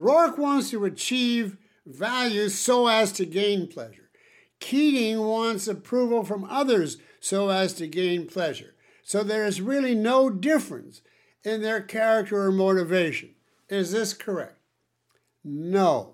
Rourke wants to achieve values so as to gain pleasure. Keating wants approval from others so as to gain pleasure. So there is really no difference in their character or motivation. Is this correct? No.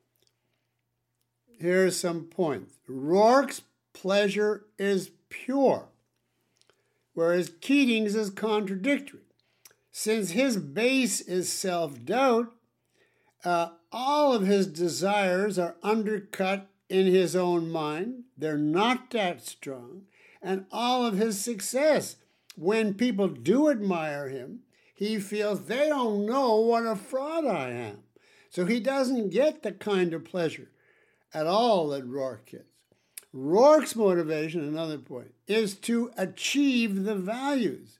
Here's some points. Rourke's pleasure is pure, whereas Keating's is contradictory. Since his base is self-doubt, all of his desires are undercut in his own mind. They're not that strong. And all of his success, when people do admire him, he feels they don't know what a fraud I am. So he doesn't get the kind of pleasure at all that Rourke gets. Rourke's motivation, another point, is to achieve the values.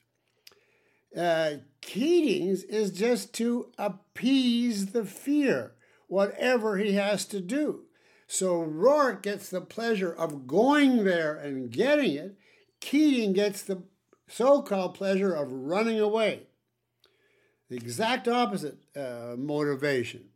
Keating's is just to appease the fear, whatever he has to do. So Rourke gets the pleasure of going there and getting it. Keating gets the so-called pleasure of running away. The exact opposite motivation.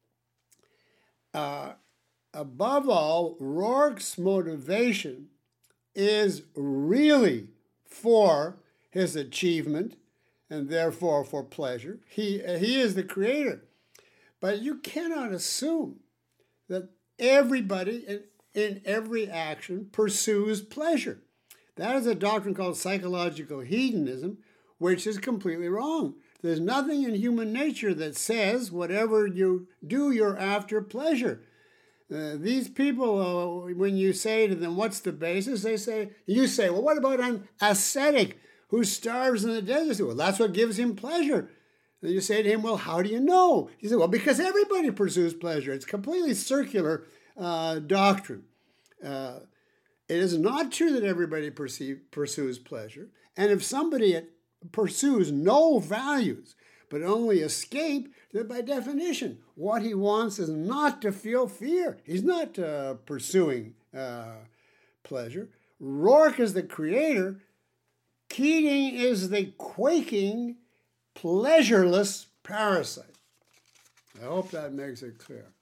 Above all, Rourke's motivation is really for his achievement and therefore for pleasure. He is the creator. But you cannot assume that everybody in every action pursues pleasure. That is a doctrine called psychological hedonism, which is completely wrong. There's nothing in human nature that says whatever you do, you're after pleasure. These people, when you say to them, what's the basis? You say, well, what about an ascetic who starves in the desert? Well, that's what gives him pleasure. And you say to him, well, how do you know? He said, well, because everybody pursues pleasure. It's completely circular doctrine. It is not true that everybody pursues pleasure. And if somebody pursues no values, but only escape, then by definition, what he wants is not to feel fear. He's not pursuing pleasure. Rourke is the creator. Keating is the quaking, pleasureless parasite. I hope that makes it clear.